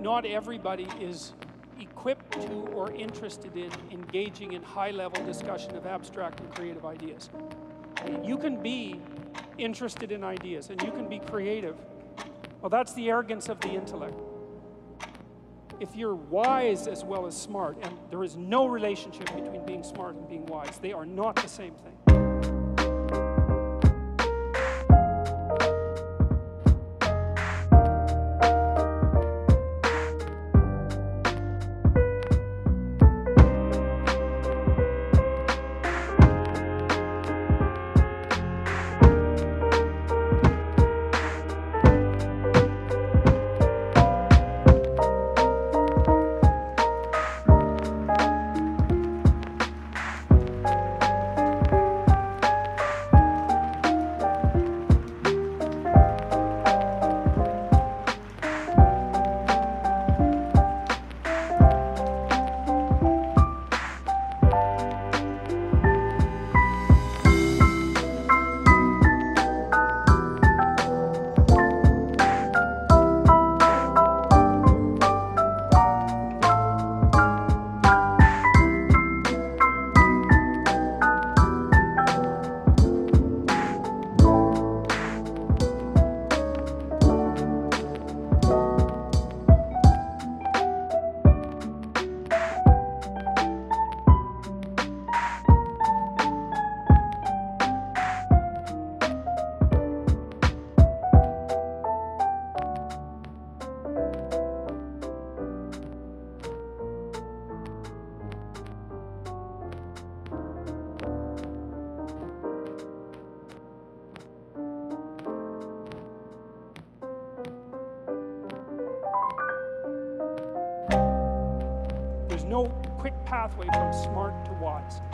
not everybody is equipped to or interested in engaging in high-level discussion of abstract and creative ideas. You can be interested in ideas and you can be creative. Well, that's the arrogance of the intellect. If you're wise as well as smart, and there is no relationship between being smart and being wise, they are not the same thing. There's no quick pathway from smart to wise.